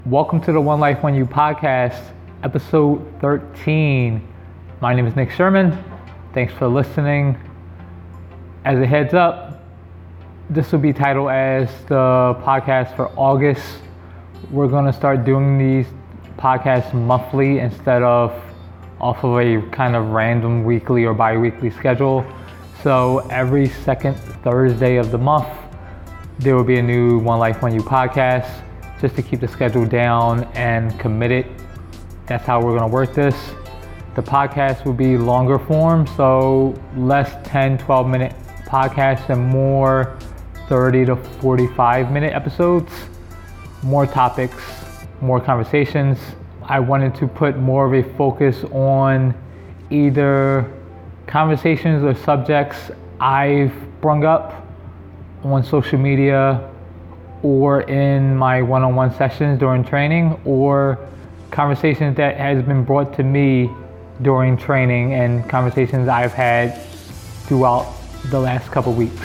Welcome to the One Life One You podcast, episode 13. My name is Nick Sherman. Thanks for listening. As a heads up, this will be titled as the podcast for August. We're going to start doing these podcasts monthly instead of off of a kind of random weekly or bi-weekly schedule. So every second Thursday of the month, there will be a new One Life One You podcast, just to keep the schedule down and committed. That's how we're gonna work this. The podcast will be longer form, so less 10, 12 minute podcasts and more 30 to 45 minute episodes. More topics, more conversations. I wanted to put more of a focus on either conversations or subjects I've brung up on social media or in my one-on-one sessions during training, or conversations that has been brought to me during training and conversations I've had throughout the last couple weeks.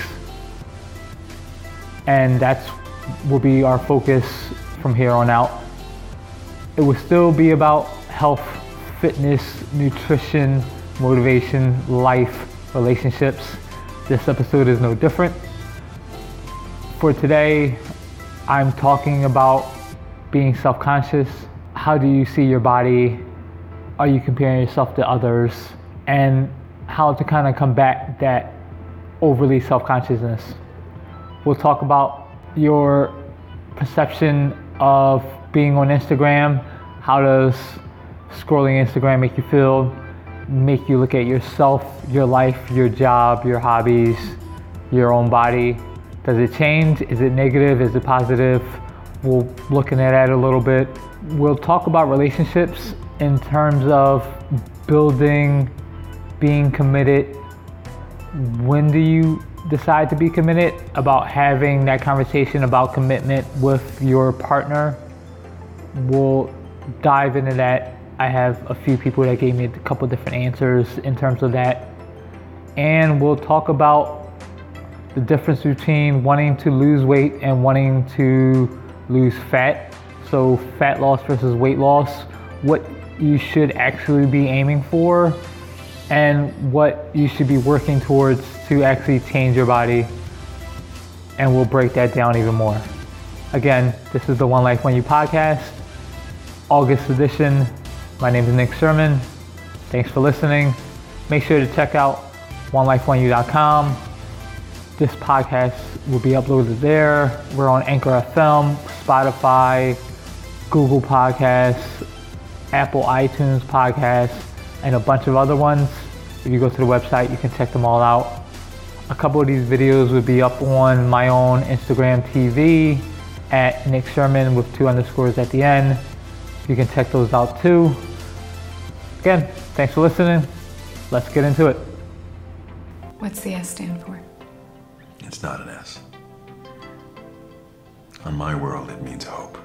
And that's will be our focus from here on out. It will still be about health, fitness, nutrition, motivation, life, relationships. This episode is no different. For today, I'm talking about being self-conscious. How do you see your body? Are you comparing yourself to others? And how to kind of combat that overly self-consciousness. We'll talk about your perception of being on Instagram. How does scrolling Instagram make you feel? Make you look at yourself, your life, your job, your hobbies, your own body. Does it change? Is it negative? Is it positive? We'll looking at that a little bit. We'll talk about relationships in terms of building, being committed. When do you decide to be committed? About having that conversation about commitment with your partner. We'll dive into that. I have a few people that gave me a couple different answers in terms of that. And we'll talk about the difference between wanting to lose weight and wanting to lose fat. So fat loss versus weight loss, what you should actually be aiming for and what you should be working towards to actually change your body. And we'll break that down even more. Again, this is the One Life One You podcast, August edition. My name is Nick Sherman. Thanks for listening. Make sure to check out onelifeoneyou.com. This podcast will be uploaded there. We're on Anchor FM, Spotify, Google Podcasts, Apple iTunes Podcasts, and a bunch of other ones. If you go to the website, you can check them all out. A couple of these videos will be up on my own Instagram TV at Nick Sherman with 2 underscores at the end. You can check those out too. Again, thanks for listening. Let's get into it. What's the S stand for? It's not an S. On my world, it means hope.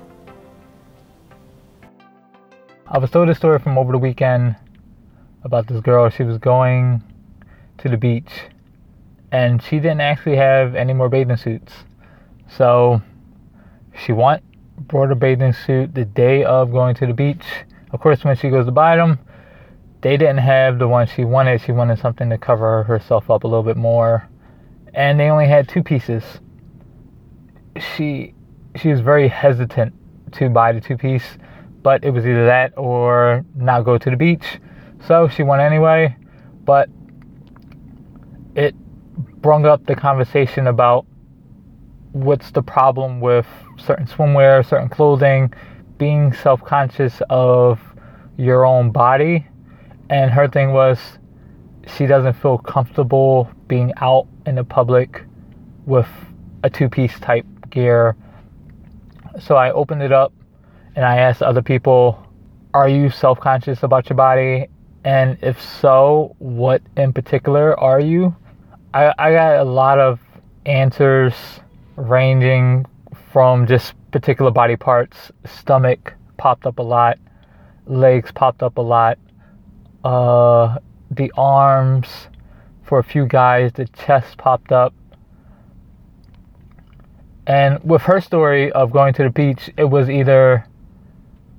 I was told a story from over the weekend about this girl. She was going to the beach and she didn't actually have any more bathing suits. So she brought her bathing suit the day of going to the beach. Of course, when she goes to buy them, they didn't have the one she wanted. She wanted something to cover herself up a little bit more. And they only had 2 pieces. She was very hesitant to buy the 2-piece, but it was either that or not go to the beach. So she went anyway, but it brought up the conversation about what's the problem with certain swimwear, certain clothing, being self-conscious of your own body. And her thing was, she doesn't feel comfortable being out in the public with a 2-piece type gear. So I opened it up and I asked other people, are you self-conscious about your body? And if so, what in particular are you? I got a lot of answers ranging from just particular body parts. Stomach popped up a lot, legs popped up a lot, the arms, for a few guys, the chest popped up. And with her story of going to the beach, it was either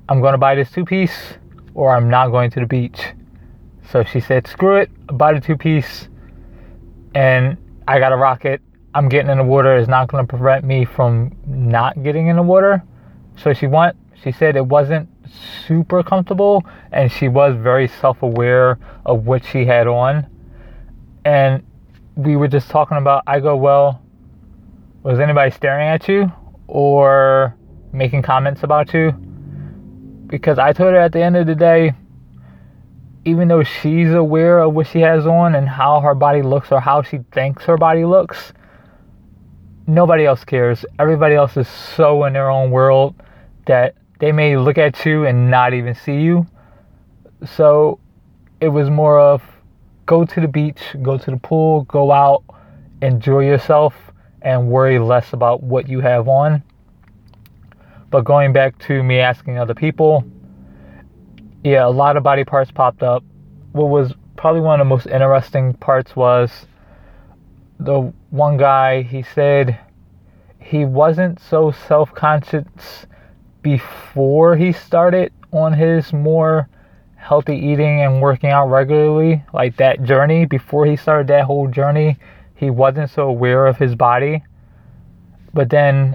I'm going to buy this 2-piece or I'm not going to the beach. So she said, screw it, buy the 2-piece and I got to rock it. I'm getting in the water. It's not going to prevent me from not getting in the water. So she said it wasn't super comfortable and she was very self-aware of what she had on. And we were just talking about, I go, well, was anybody staring at you or making comments about you? Because I told her at the end of the day, even though she's aware of what she has on and how her body looks or how she thinks her body looks, nobody else cares. Everybody else is so in their own world that they may look at you and not even see you. So it was more of go to the beach, go to the pool, go out, enjoy yourself, and worry less about what you have on. But going back to me asking other people, yeah, a lot of body parts popped up. What was probably one of the most interesting parts was the one guy, he said he wasn't so self-conscious before he started on his more healthy eating and working out regularly, like that journey. Before he started that whole journey, he wasn't so aware of his body. But then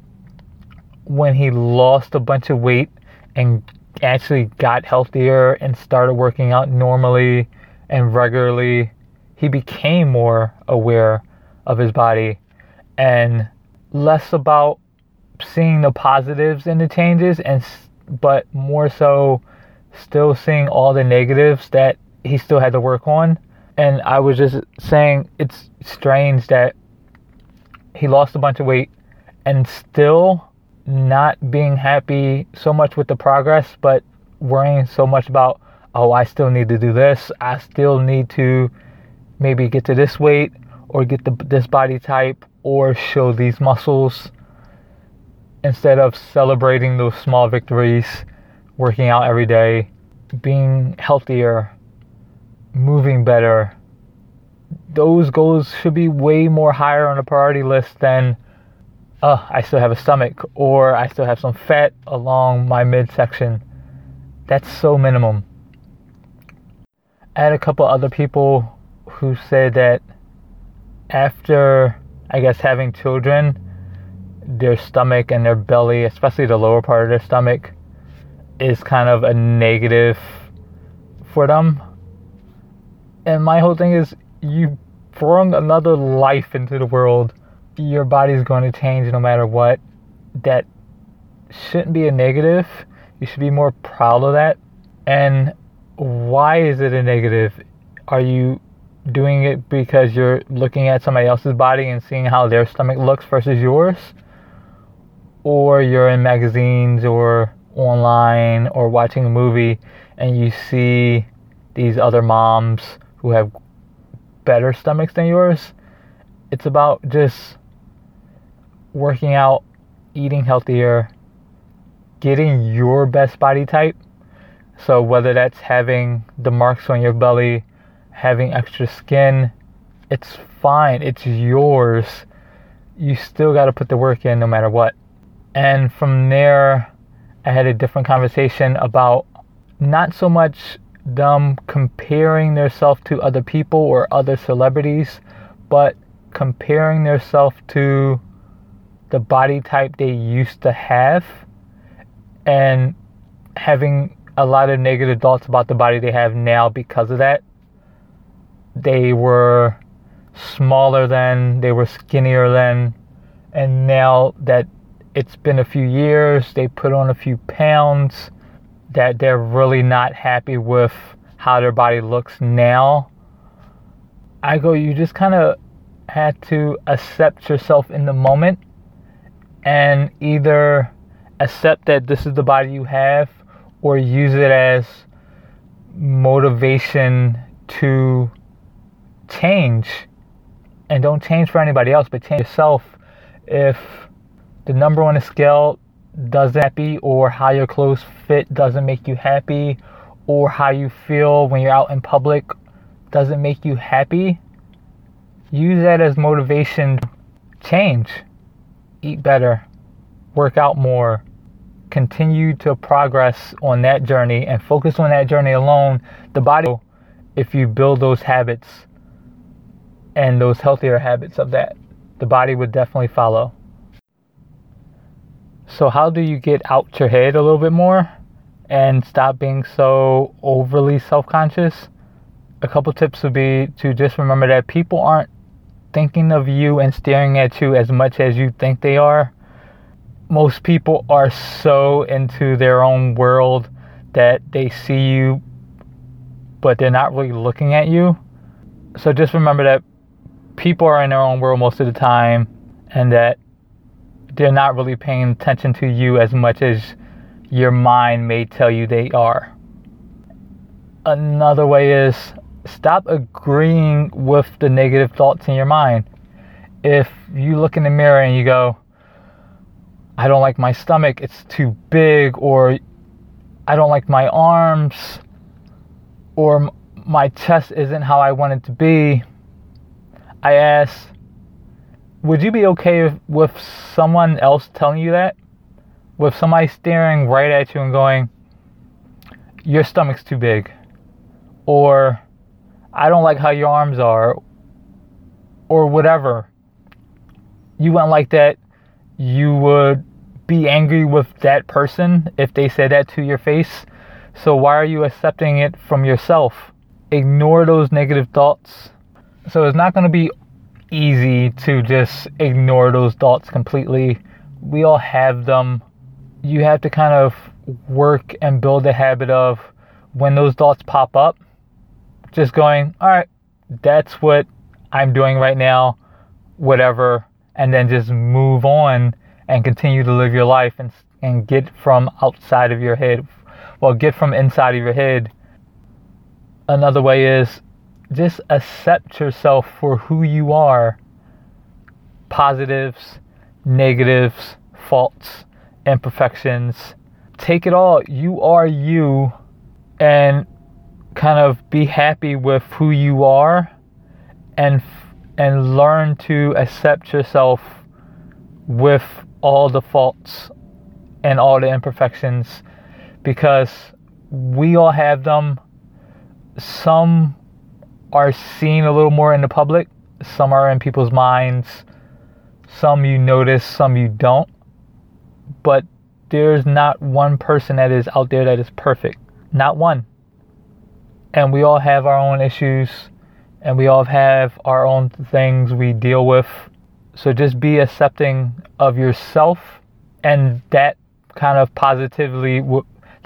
when he lost a bunch of weight and actually got healthier and started working out normally and regularly, he became more aware of his body and less about seeing the positives in the changes, but more so still seeing all the negatives that he still had to work on. And I was just saying, it's strange that he lost a bunch of weight and still not being happy so much with the progress, but worrying so much about, oh, I still need to do this. I still need to maybe get to this weight or get this body type or show these muscles, instead of celebrating those small victories, working out every day, being healthier, moving better. Those goals should be way more higher on the priority list than, I still have a stomach or I still have some fat along my midsection. That's so minimum. I had a couple other people who said that after, I guess, having children, their stomach and their belly, especially the lower part of their stomach, is kind of a negative for them. And my whole thing is, you bring another life into the world. Your body's going to change no matter what. That shouldn't be a negative. You should be more proud of that. And why is it a negative? Are you doing it because you're looking at somebody else's body and seeing how their stomach looks versus yours? Or you're in magazines or online or watching a movie and you see these other moms who have better stomachs than yours? It's about just working out, eating healthier, getting your best body type. So whether that's having the marks on your belly, having extra skin, it's fine. It's yours. You still got to put the work in no matter what. And from there, I had a different conversation about not so much them comparing themselves to other people or other celebrities, but comparing themselves to the body type they used to have and having a lot of negative thoughts about the body they have now because of that. They were smaller then, they were skinnier then, and now that it's been a few years, they put on a few pounds, that they're really not happy with how their body looks now. I go, you just kind of had to accept yourself in the moment and either accept that this is the body you have or use it as motivation to change. And don't change for anybody else, but change yourself. If the number on the scale doesn't happy, or how your clothes fit doesn't make you happy, or how you feel when you're out in public doesn't make you happy, use that as motivation to change. Eat better, work out more, continue to progress on that journey and focus on that journey alone, the body, if you build those habits and those healthier habits of that, the body would definitely follow. So how do you get out your head a little bit more and stop being so overly self-conscious? A couple tips would be to just remember that people aren't thinking of you and staring at you as much as you think they are. Most people are so into their own world that they see you, but they're not really looking at you. So just remember that people are in their own world most of the time, and that they're not really paying attention to you as much as your mind may tell you they are. Another way is stop agreeing with the negative thoughts in your mind. If you look in the mirror and you go, I don't like my stomach, it's too big, or I don't like my arms, or my chest isn't how I want it to be, I ask, would you be okay with someone else telling you that? With somebody staring right at you and going, your stomach's too big, or I don't like how your arms are, or whatever. You wouldn't like that. You would be angry with that person if they said that to your face. So why are you accepting it from yourself? Ignore those negative thoughts. So it's not going to be easy to just ignore those thoughts completely. We all have them. You have to kind of work and build a habit of, when those thoughts pop up, just going, all right, that's what I'm doing right now, whatever, and then just move on and continue to live your life and get from outside of your head. Well, get from inside of your head. Another way is just accept yourself for who you are. Positives, negatives, faults, imperfections. Take it all. You are you, and kind of be happy with who you are, and learn to accept yourself with all the faults and all the imperfections, because we all have them. Some are seen a little more in the public, some are in people's minds, some you notice, some you don't. But there's not one person that is out there that is perfect. Not one. And we all have our own issues, and we all have our own things we deal with. So just be accepting of yourself, and that kind of positivity will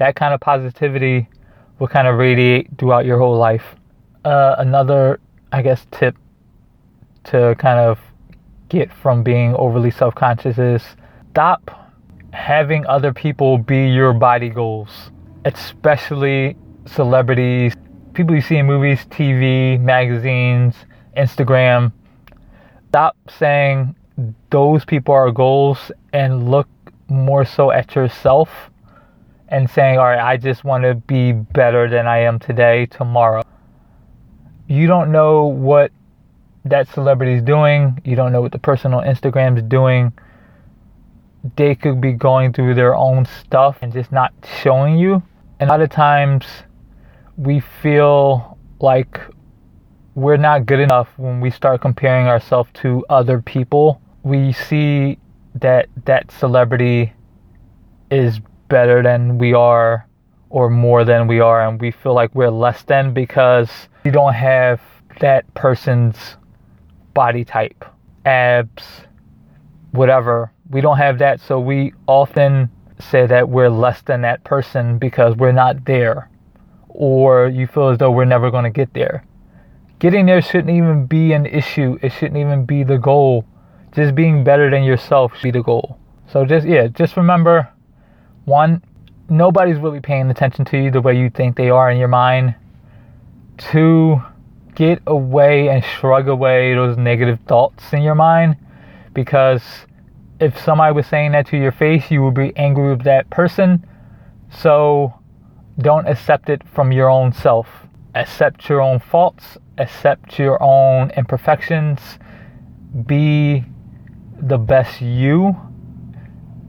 kind of radiate throughout your whole life. Another, I guess, tip to kind of get from being overly self-conscious is stop having other people be your body goals, especially celebrities, people you see in movies, TV, magazines, Instagram. Stop saying those people are goals and look more so at yourself and saying, all right, I just want to be better than I am today, tomorrow. You don't know what that celebrity is doing. You don't know what the person on Instagram is doing. They could be going through their own stuff and just not showing you. And a lot of times we feel like we're not good enough when we start comparing ourselves to other people. We see that celebrity is better than we are or more than we are, and we feel like we're less than because we don't have that person's body type, abs, whatever. We don't have that, so we often say that we're less than that person because we're not there, or you feel as though we're never going to get there. Getting there shouldn't even be an issue. It shouldn't even be the goal. Just being better than yourself should be the goal. So just remember, one, nobody's really paying attention to you the way you think they are in your mind. Two, get away and shrug away those negative thoughts in your mind, because if somebody was saying that to your face, you would be angry with that person. So don't accept it from your own self. Accept your own faults, accept your own imperfections, be the best you,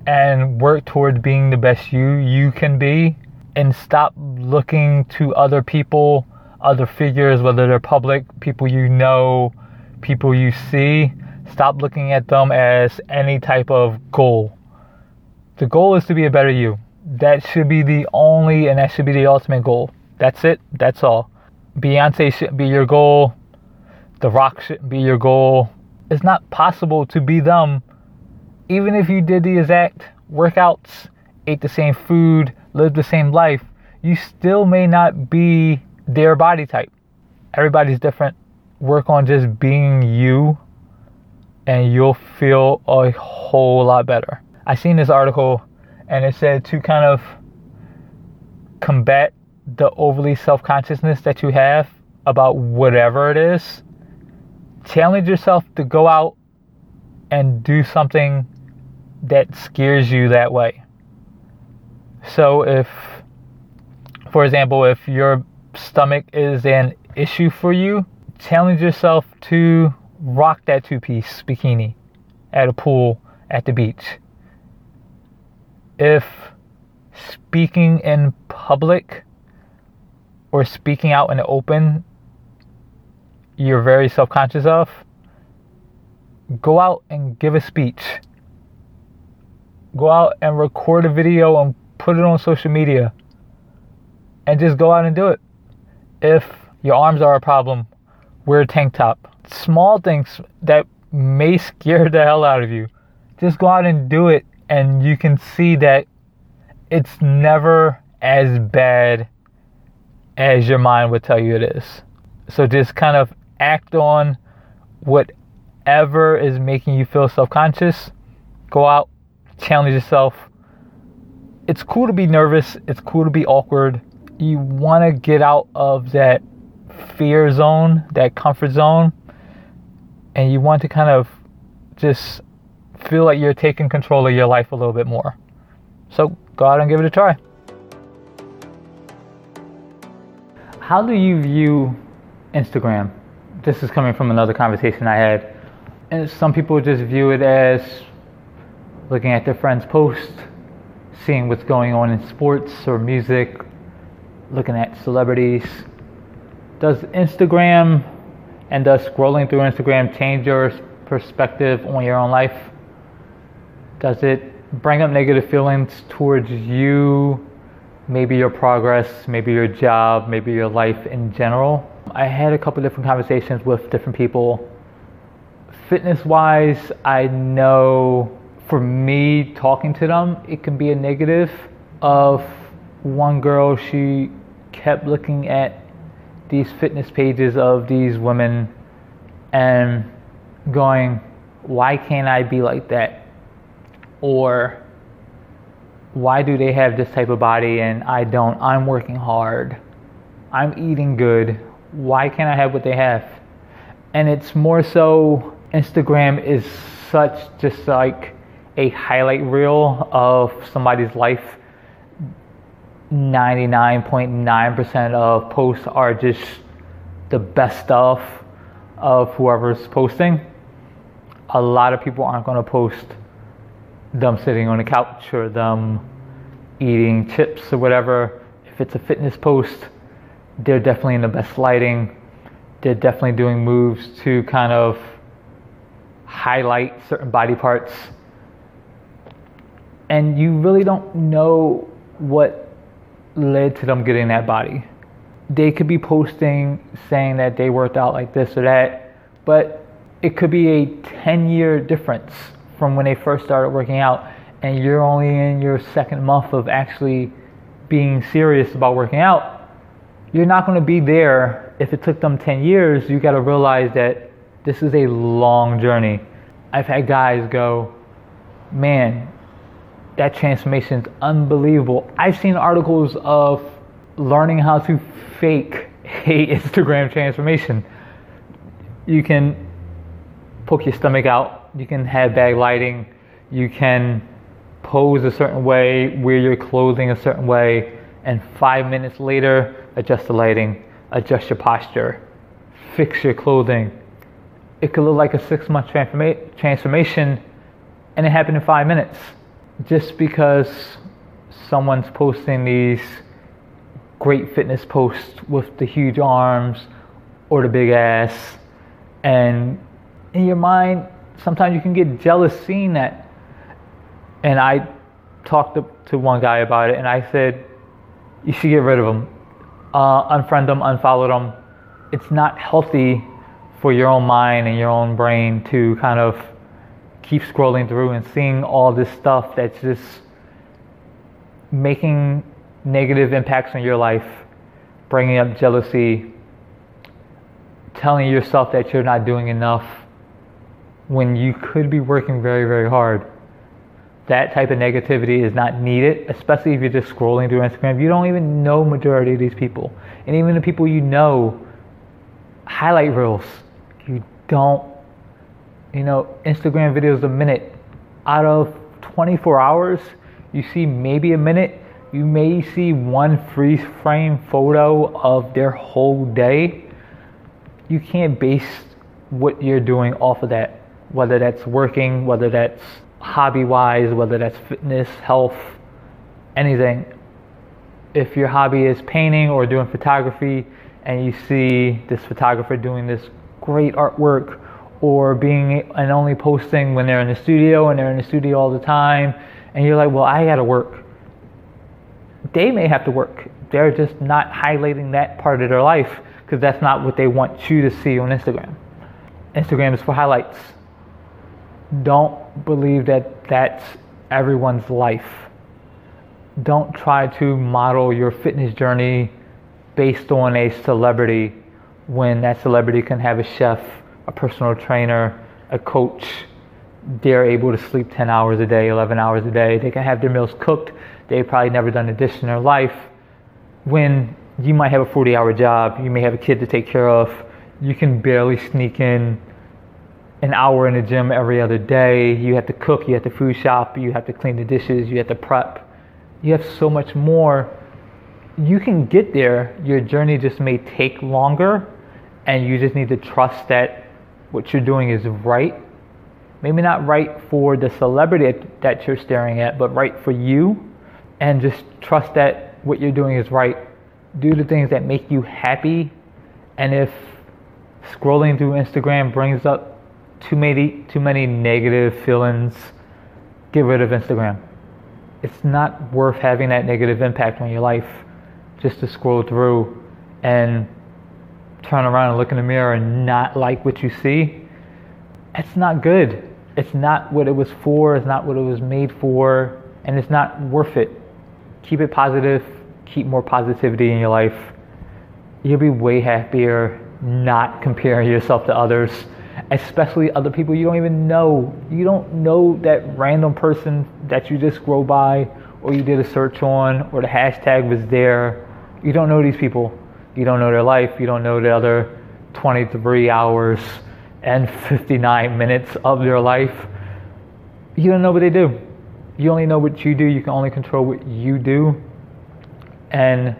and work towards being the best you can be, and stop looking to other people, other figures, whether they're public, people you know, people you see. Stop looking at them as any type of goal. The goal is to be a better you. That should be the only, and that should be the ultimate goal. That's it. That's all. Beyonce shouldn't be your goal. The Rock shouldn't be your goal. It's not possible to be them. Even if you did the exact workouts, ate the same food, lived the same life, you still may not be their body type. Everybody's different. Work on just being you, and you'll feel a whole lot better. I seen this article, and it said to kind of combat the overly self-consciousness that you have about whatever it is, challenge yourself to go out and do something that scares you that way. So if, for example, if your stomach is an issue for you, challenge yourself to rock that two-piece bikini at a pool at the beach. If speaking in public or speaking out in the open you're very self-conscious of, go out and give a speech. Go out and record a video and put it on social media, and just go out and do it. If your arms are a problem, wear a tank top. Small things that may scare the hell out of you, just go out and do it, and you can see that it's never as bad as your mind would tell you it is. So just kind of act on whatever is making you feel self-conscious. Go out, challenge yourself. It's cool to be nervous. It's cool to be awkward. You want to get out of that fear zone, that comfort zone, and you want to kind of just feel like you're taking control of your life a little bit more. So go out and give it a try. How do you view Instagram? This is coming from another conversation I had. And some people just view it as looking at their friends' posts, seeing what's going on in sports or music, looking at celebrities. Does Instagram and does scrolling through Instagram change your perspective on your own life? Does it bring up negative feelings towards you, maybe your progress, maybe your job, maybe your life in general? I had a couple different conversations with different people. Fitness-wise, I know for me, talking to them, it can be a negative. Of one girl, she kept looking at these fitness pages of these women and going, why can't I be like that? Or why do they have this type of body and I don't? I'm working hard. I'm eating good. Why can't I have what they have? And it's more so Instagram is such just like a highlight reel of somebody's life. 99.9% of posts are just the best stuff of whoever's posting. A lot of people aren't going to post them sitting on the couch or them eating chips or whatever. If it's a fitness post, they're definitely in the best lighting. They're definitely doing moves to kind of highlight certain body parts. And you really don't know what led to them getting that body. They could be posting saying that they worked out like this or that, but it could be a 10-year difference from when they first started working out, and you're only in your second month of actually being serious about working out. You're not going to be there. If it took them 10 years, you got to realize that this is a long journey. I've had guys go, man, that transformation is unbelievable. I've seen articles of learning how to fake a Instagram transformation. You can poke your stomach out. You can have bad lighting. You can pose a certain way, wear your clothing a certain way, and 5 minutes later, adjust the lighting, adjust your posture, fix your clothing. It could look like a 6-month transformation, and it happened in 5 minutes. just because someone's posting these great fitness posts with the huge arms or the big ass, and in your mind sometimes you can get jealous seeing that. And I talked to one guy about it, and I said, you should get rid of them, unfriend them, unfollow them. It's not healthy for your own mind and your own brain to kind of keep scrolling through and seeing all this stuff that's just making negative impacts on your life, bringing up jealousy, telling yourself that you're not doing enough when you could be working very, very hard. That type of negativity is not needed, especially if you're just scrolling through Instagram. You don't even know majority of these people. And even the people you know, highlight reels. You don't, Instagram videos a minute. Out of 24 hours, you see maybe a minute. You may see one freeze frame photo of their whole day. You can't base what you're doing off of that, whether that's working, whether that's hobby-wise, whether that's fitness, health, anything. If your hobby is painting or doing photography and you see this photographer doing this great artwork, or being and only posting when they're in the studio and they're in the studio all the time, and you're like, well, I gotta work. They may have to work. They're just not highlighting that part of their life because that's not what they want you to see on Instagram. Instagram is for highlights. Don't believe that that's everyone's life. Don't try to model your fitness journey based on a celebrity when that celebrity can have a chef, a personal trainer, a coach. They're able to sleep 10 hours a day, 11 hours a day. They can have their meals cooked. They've probably never done a dish in their life. When you might have a 40-hour job, you may have a kid to take care of, you can barely sneak in an hour in the gym every other day. You have to cook, you have to food shop, you have to clean the dishes, you have to prep. You have so much more. You can get there. Your journey just may take longer, and you just need to trust that what you're doing is right. Maybe not right for the celebrity that you're staring at, but right for you. And just trust that what you're doing is right. Do the things that make you happy. And if scrolling through Instagram brings up too many negative feelings, get rid of Instagram. It's not worth having that negative impact on your life just to scroll through and turn around and look in the mirror and not like what you see. It's not good. It's not what it was for. It's not what it was made for. And it's not worth it. Keep it positive. Keep more positivity in your life. You'll be way happier not comparing yourself to others, especially other people you don't even know. You don't know that random person that you just scroll by, or you did a search on, or the hashtag was there. You don't know these people. You don't know their life. You don't know the other 23 hours and 59 minutes of their life. You don't know what they do. You only know what you do. You can only control what you do. And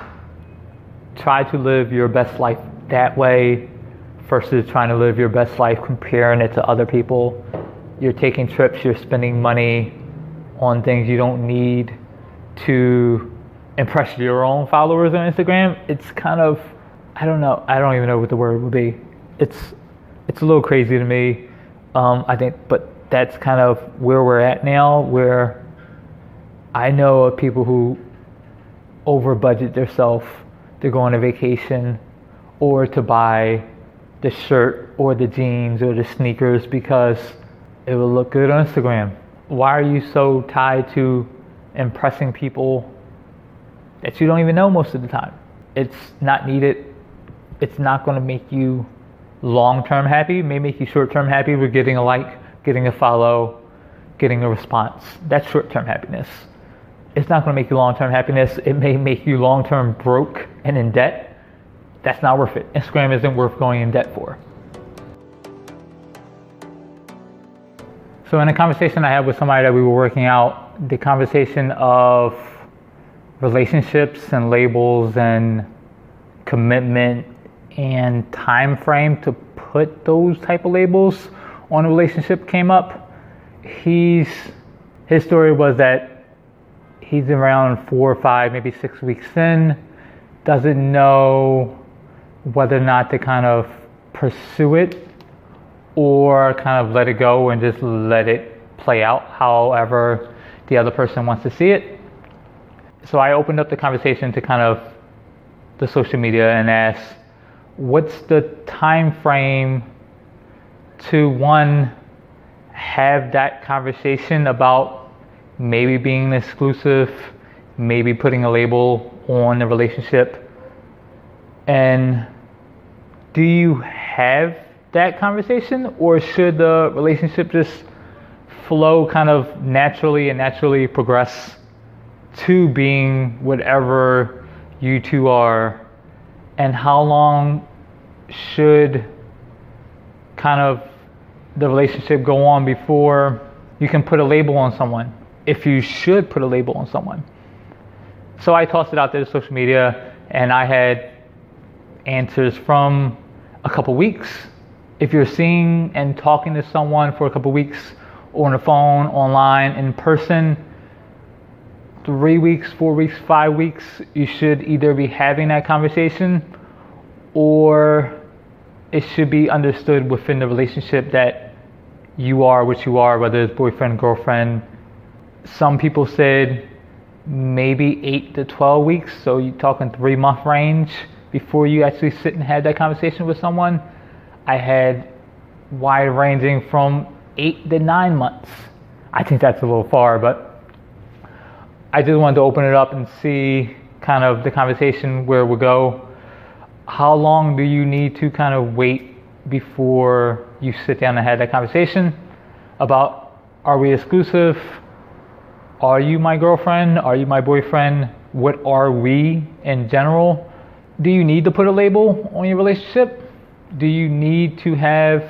try to live your best life that way versus trying to live your best life comparing it to other people. You're taking trips, you're spending money on things you don't need to impress your own followers on Instagram. It's kind of, I don't even know what the word would be. It's a little crazy to me, I think, but that's kind of where we're at now, where I know of people who over budget themselves to go on a vacation or to buy the shirt or the jeans or the sneakers because it will look good on Instagram. Why are you so tied to impressing people that you don't even know most of the time? It's not needed. It's not going to make you long-term happy. It may make you short-term happy with getting a like, getting a follow, getting a response. That's short-term happiness. It's not going to make you long-term happiness. It may make you long-term broke and in debt. That's not worth it. Instagram isn't worth going in debt for. So in a conversation I had with somebody that we were working out, the conversation of relationships and labels and commitment and time frame to put those type of labels on a relationship came up. He's His story was that he's around 4 or 5, maybe 6 weeks in, doesn't know whether or not to kind of pursue it or kind of let it go and just let it play out however the other person wants to see it. So I opened up the conversation to kind of the social media and asked, what's the time frame to, one, have that conversation about maybe being exclusive, maybe putting a label on the relationship, and do you have that conversation, or should the relationship just flow kind of naturally progress to being whatever you two are? And how long should kind of the relationship go on before you can put a label on someone, if you should put a label on someone? So I tossed it out there to social media, and I had answers from a couple weeks. If you're seeing and talking to someone for a couple weeks on the phone, online, in person, 3 weeks, 4 weeks, 5 weeks, you should either be having that conversation, or it should be understood within the relationship that you are what you are, whether it's boyfriend, girlfriend. Some people said maybe 8 to 12 weeks, so you're talking 3-month range before you actually sit and have that conversation with someone. I had wide ranging from 8 to 9 months. I think that's a little far, but I just wanted to open it up and see kind of the conversation where we'll go. How long do you need to kind of wait before you sit down and have that conversation about, are we exclusive? Are you my girlfriend? Are you my boyfriend? What are we in general? Do you need to put a label on your relationship? Do you need to have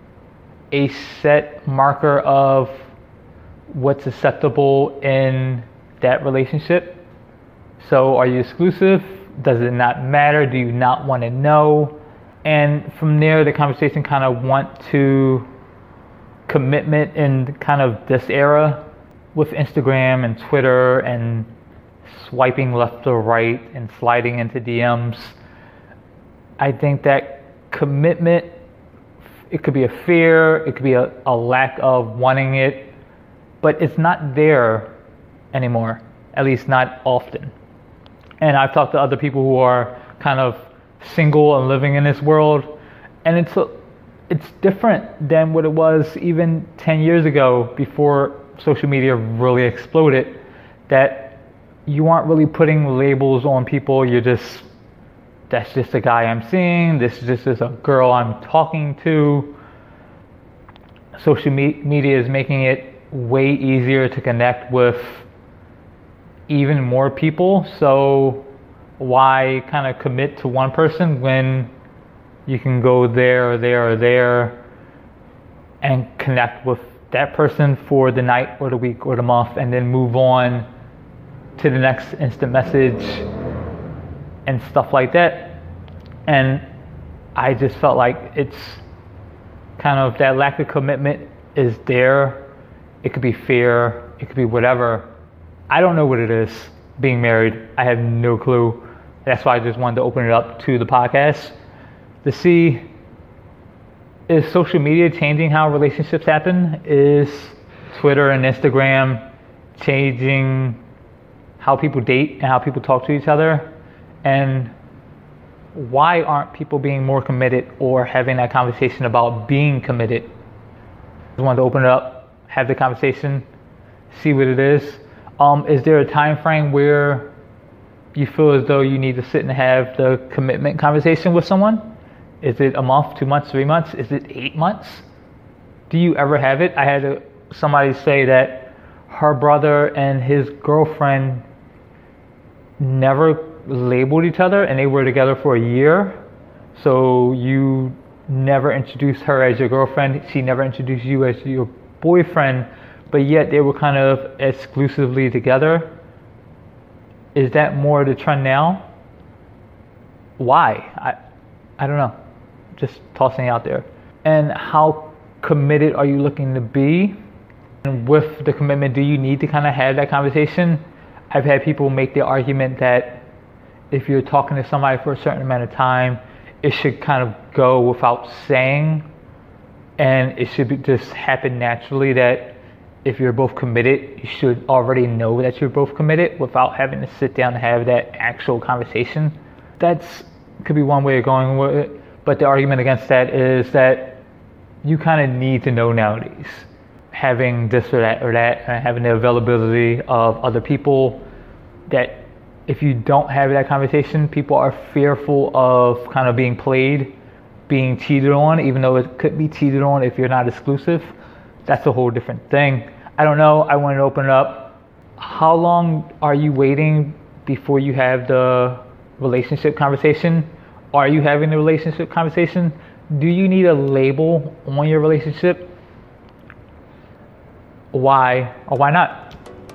a set marker of what's acceptable in that relationship? So are you exclusive? Does it not matter? Do you not want to know? And from there, the conversation kind of went to commitment in kind of this era with Instagram and Twitter and swiping left or right and sliding into DMs. I think that commitment, it could be a fear, it could be a lack of wanting it, but it's not there anymore, at least not often. And I've talked to other people who are kind of single and living in this world, and it's different than what it was even 10 years ago, before social media really exploded, that you aren't really putting labels on people. That's just a guy I'm seeing, this is a girl I'm talking to. Social media is making it way easier to connect with even more people. So why kind of commit to one person when you can go there or there or there and connect with that person for the night or the week or the month, and then move on to the next instant message and stuff like that. And I just felt like it's kind of that lack of commitment is there. It could be fear, it could be whatever. I don't know what it is being married. I have no clue. That's why I just wanted to open it up to the podcast to see, is social media changing how relationships happen? Is Twitter and Instagram changing how people date and how people talk to each other? And why aren't people being more committed or having that conversation about being committed? I just wanted to open it up, have the conversation, see what it is. Is there a time frame where you feel as though you need to sit and have the commitment conversation with someone? Is it a month, 2 months, 3 months? Is it 8 months? Do you ever have it? I had somebody say that her brother and his girlfriend never labeled each other, and they were together for a year. So you never introduced her as your girlfriend, she never introduced you as your boyfriend, but yet they were kind of exclusively together. Is that more the trend now? Why? I don't know. Just tossing it out there. And how committed are you looking to be? With the commitment, do you need to kind of have that conversation? I've had people make the argument that if you're talking to somebody for a certain amount of time, it should kind of go without saying, and it should just happen naturally that if you're both committed, you should already know that you're both committed without having to sit down and have that actual conversation. That's could be one way of going with it, but the argument against that is that you kind of need to know nowadays. Having this or that, and having the availability of other people, that if you don't have that conversation, people are fearful of kind of being played, being cheated on, even though it could be cheated on if you're not exclusive. That's a whole different thing. I don't know, I wanted to open it up. How long are you waiting before you have the relationship conversation? Are you having the relationship conversation? Do you need a label on your relationship? Why or why not?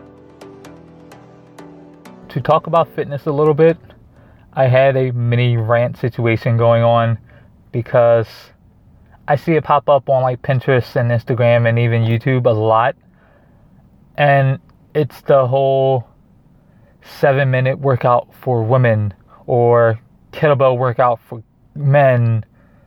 To talk about fitness a little bit, I had a mini rant situation going on because I see it pop up on like Pinterest and Instagram and even YouTube a lot. And it's the whole 7-minute workout for women, or kettlebell workout for men,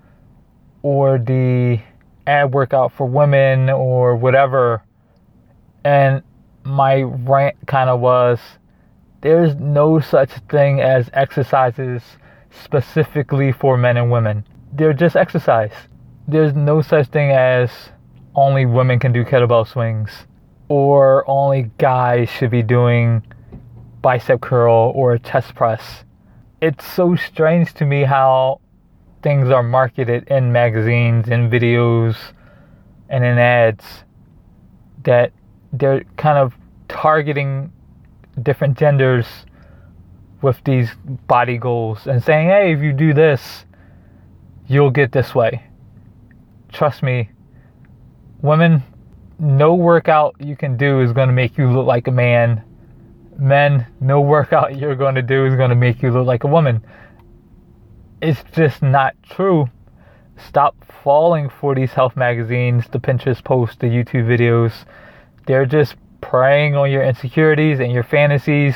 or the ab workout for women, or whatever. And my rant kind of was, there's no such thing as exercises specifically for men and women. They're just exercise. There's no such thing as only women can do kettlebell swings, or only guys should be doing bicep curl or chest press. It's so strange to me how things are marketed in magazines, in videos, and in ads, that they're kind of targeting different genders with these body goals and saying, hey, if you do this, you'll get this way. Trust me, women, no workout you can do is going to make you look like a man. Men, no workout you're going to do is going to make you look like a woman. It's just not true. Stop falling for these health magazines, the Pinterest posts, the YouTube videos. They're just preying on your insecurities and your fantasies.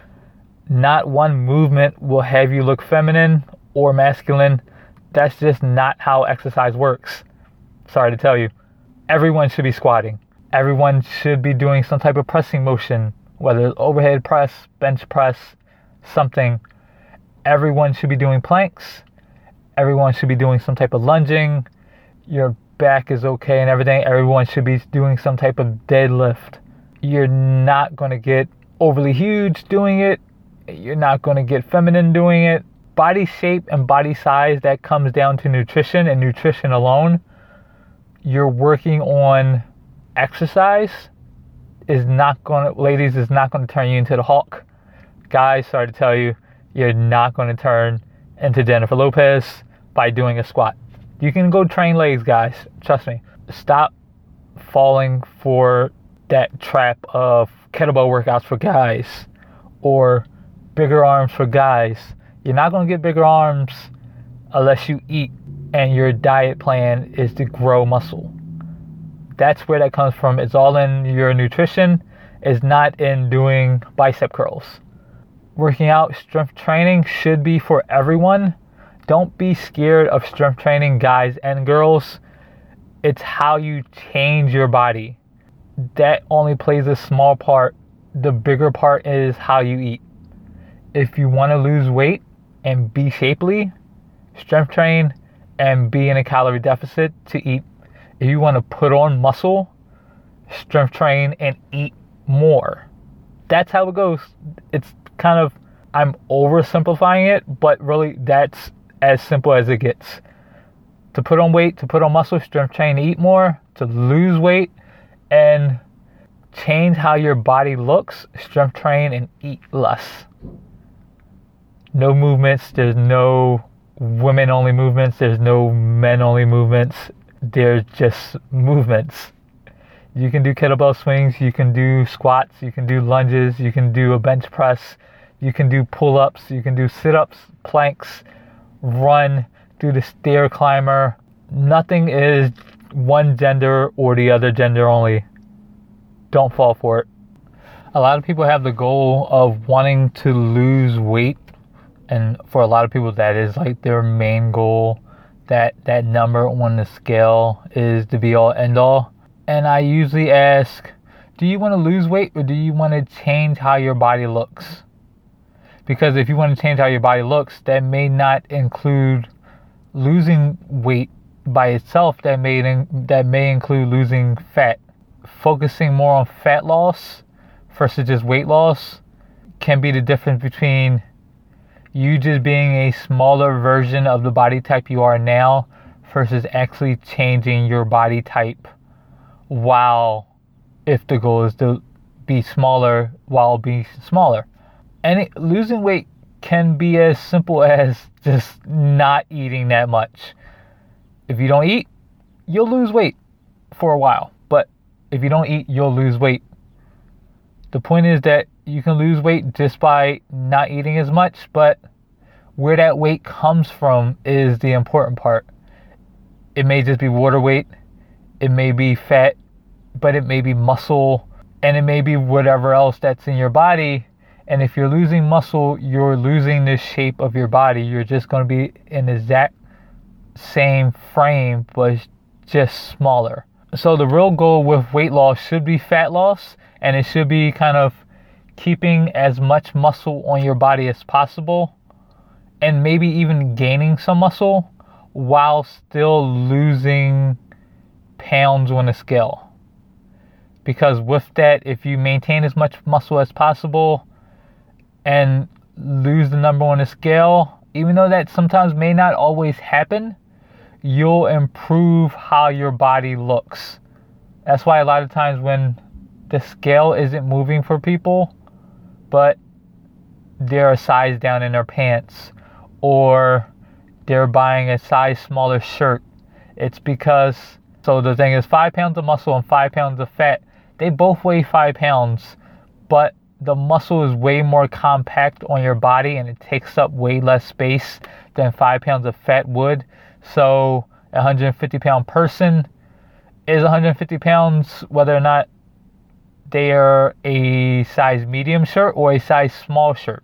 Not one movement will have you look feminine or masculine. That's just not how exercise works. Sorry to tell you. Everyone should be squatting. Everyone should be doing some type of pressing motion, whether it's overhead press, bench press, something. Everyone should be doing planks. Everyone should be doing some type of lunging. Your back is okay and everything. Everyone should be doing some type of deadlift. You're not going to get overly huge doing it. You're not going to get feminine doing it. Body shape and body size, that comes down to nutrition and nutrition alone. You're working on exercise is not going to, ladies, is not going to turn you into the Hulk. Guys, sorry to tell you, you're not going to turn into Jennifer Lopez by doing a squat. You can go train legs, guys. Trust me. Stop falling for that trap of kettlebell workouts for guys or bigger arms for guys. You're not going to get bigger arms unless you eat and your diet plan is to grow muscle. That's where that comes from. It's all in your nutrition. It's not in doing bicep curls. Working out, strength training should be for everyone. Don't be scared of strength training, guys and girls. It's how you change your body. That only plays a small part. The bigger part is how you eat. If you want to lose weight and be shapely, strength train and be in a calorie deficit to eat. If you want to put on muscle, strength train and eat more. That's how it goes. It's kind of, I'm oversimplifying it, but really that's as simple as it gets. To put on weight, to put on muscle, strength train, eat more. To lose weight and change how your body looks, strength train and eat less. No movements. There's no women only movements. There's no men only movements. There's just movements. You can do kettlebell swings. You can do squats. You can do lunges. You can do a bench press. You can do pull-ups. You can do sit-ups, planks, run, do the stair climber. Nothing is one gender or the other gender only. don't fall for it. A lot of people have the goal of wanting to lose weight, and for a lot of people that is like their main goal. That number on the scale is the be all end all. And I usually ask, do you want to lose weight or do you want to change how your body looks? Because if you want to change how your body looks, that may not include losing weight by itself. That may include losing fat. Focusing more on fat loss versus just weight loss can be the difference between you just being a smaller version of the body type you are now versus actually changing your body type while, if the goal is to be smaller while being smaller. And losing weight can be as simple as just not eating that much. If you don't eat, you'll lose weight for a while. But if you don't eat, you'll lose weight. The point is that you can lose weight just by not eating as much, but where that weight comes from is the important part. It may just be water weight, it may be fat, but it may be muscle, and it may be whatever else that's in your body. And if you're losing muscle, you're losing the shape of your body. You're just going to be in the exact same frame, but just smaller. So the real goal with weight loss should be fat loss, and it should be kind of keeping as much muscle on your body as possible, and maybe even gaining some muscle while still losing pounds on the scale. Because with that, if you maintain as much muscle as possible and lose the number on the scale, even though that sometimes may not always happen, you'll improve how your body looks. That's why a lot of times when the scale isn't moving for people, but they're a size down in their pants, or they're buying a size smaller shirt, it's because, so the thing is 5 pounds of muscle and 5 pounds of fat, they both weigh 5 pounds, but the muscle is way more compact on your body and it takes up way less space than 5 pounds of fat would. So a 150 pound person is 150 pounds whether or not they are a size medium shirt or a size small shirt.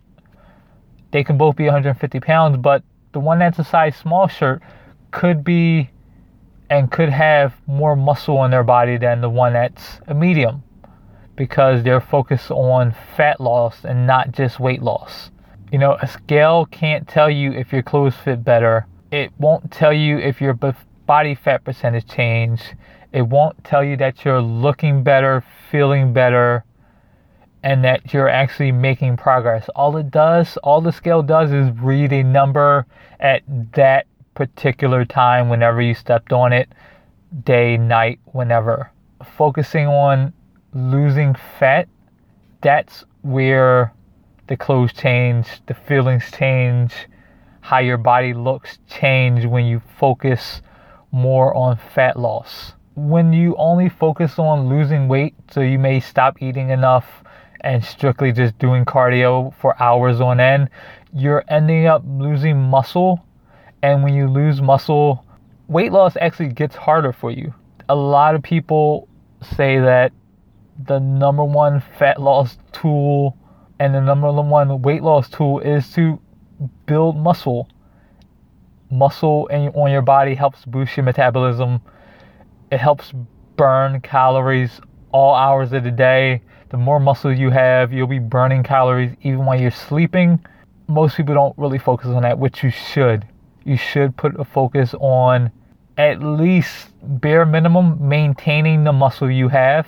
They can both be 150 pounds, but the one that's a size small shirt could be and could have more muscle in their body than the one that's a medium, because they're focused on fat loss and not just weight loss. You know, a scale can't tell you if your clothes fit better. It won't tell you if your body fat percentage changed. It won't tell you that you're looking better, feeling better, and that you're actually making progress. All the scale does is read a number at that particular time whenever you stepped on it, day, night, whenever. Focusing on losing fat, that's where the clothes change, the feelings change, how your body looks change when you focus more on fat loss. When you only focus on losing weight, so you may stop eating enough and strictly just doing cardio for hours on end, you're ending up losing muscle. And when you lose muscle, weight loss actually gets harder for you. A lot of people say that the number one fat loss tool and the number one weight loss tool is to build muscle. Muscle on your body helps boost your metabolism. It helps burn calories all hours of the day. The more muscle you have, you'll be burning calories even while you're sleeping. Most people don't really focus on that, which you should. You should put a focus on at least bare minimum maintaining the muscle you have.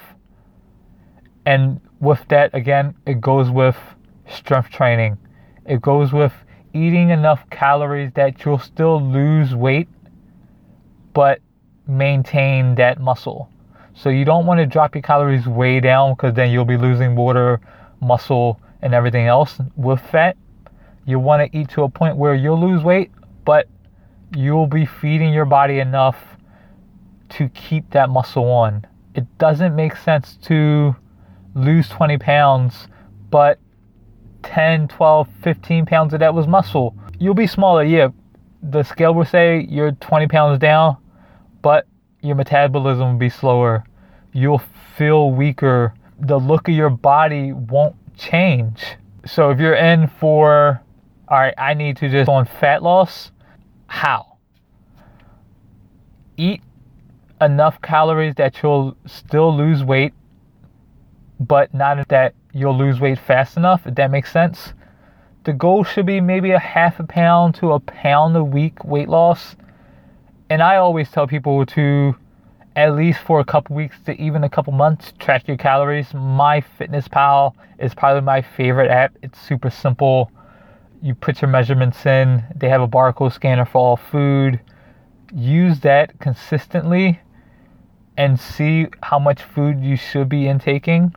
And with that, again, it goes with strength training. It goes with eating enough calories that you'll still lose weight, but maintain that muscle. So you don't want to drop your calories way down, because then you'll be losing water, muscle, and everything else with fat. You want to eat to a point where you'll lose weight, but you'll be feeding your body enough to keep that muscle on. It doesn't make sense to lose 20 pounds, but 10, 12, 15 pounds of that was muscle. You'll be smaller, yeah. The scale will say you're 20 pounds down, but your metabolism will be slower. You'll feel weaker the look of your body won't change. So if you're in for, all right, I need to just on fat loss, how? Eat enough calories that you'll still lose weight, but not that you'll lose weight fast enough, if that makes sense. The goal should be maybe a half a pound to a pound a week weight loss. And I always tell people to, at least for a couple weeks to even a couple months, track your calories. MyFitnessPal is probably my favorite app. It's super simple. You put your measurements in. They have a barcode scanner for all food. Use that consistently and see how much food you should be intaking.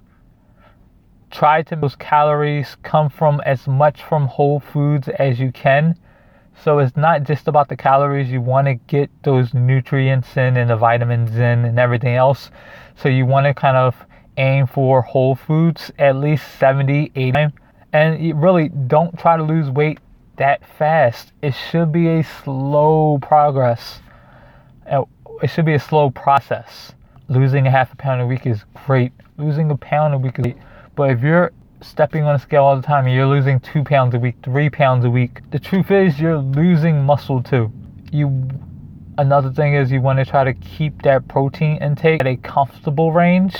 Try to those calories come from as much from whole foods as you can. So it's not just about the calories. You want to get those nutrients in and the vitamins in and everything else. So you want to kind of aim for whole foods, at least 70, 80. And you really don't try to lose weight that fast. It should be a slow progress. It should be a slow process. Losing a half a pound a week is great. Losing a pound a week is great. But if you're stepping on a scale all the time and you're losing 2 pounds a week, 3 pounds a week, the truth is you're losing muscle too. Another thing is you want to try to keep that protein intake at a comfortable range.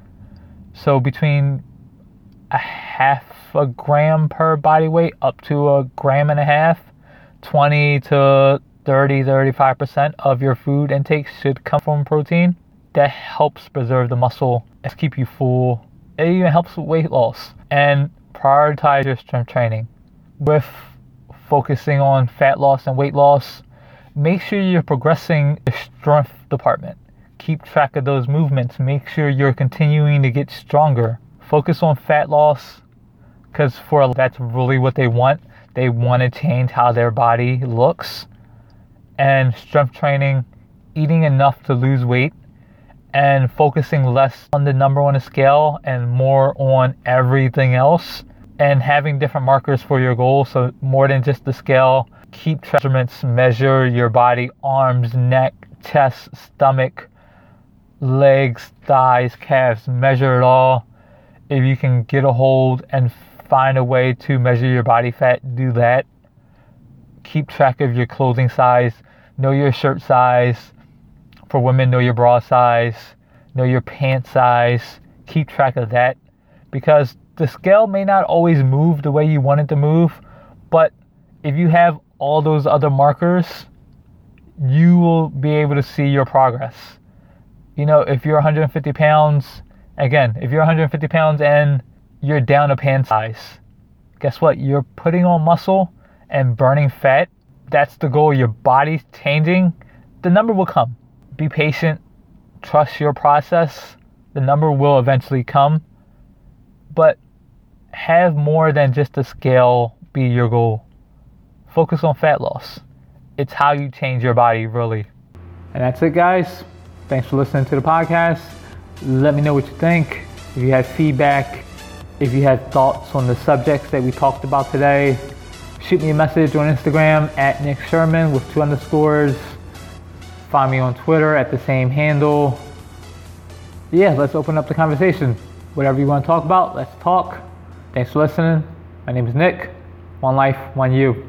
So between a half a gram per body weight up to 1.5 grams, 20 to 35% of your food intake should come from protein. That helps preserve the muscle and keep you full. It even helps with weight loss. And prioritize your strength training. With focusing on fat loss and weight loss, make sure you're progressing the strength department. Keep track of those movements. Make sure you're continuing to get stronger. Focus on fat loss, because that's really what they want. They want to change how their body looks. And strength training, eating enough to lose weight, and focusing less on the number on a scale and more on everything else, and having different markers for your goal. So more than just the scale, keep measurements, measure your body, arms, neck, chest, stomach, legs, thighs, calves, measure it all. If you can get a hold and find a way to measure your body fat, do that. Keep track of your clothing size, know your shirt size. For women, know your bra size, know your pant size, keep track of that, because the scale may not always move the way you want it to move, but if you have all those other markers, you will be able to see your progress. You know, if you're 150 pounds, if you're 150 pounds and you're down a pant size, guess what? You're putting on muscle and burning fat. That's the goal. Your body's changing. The number will come. Be patient, trust your process. The number will eventually come, but have more than just the scale be your goal. Focus on fat loss. It's how you change your body, really. And that's it, guys. Thanks for listening to the podcast. Let me know what you think. If you have feedback, if you have thoughts on the subjects that we talked about today, shoot me a message on Instagram at Nick Sherman with 2 underscores. Find me on Twitter at the same handle. Yeah, let's open up the conversation. Whatever you want to talk about, let's talk. Thanks for listening. My name is Nick. One life, one you.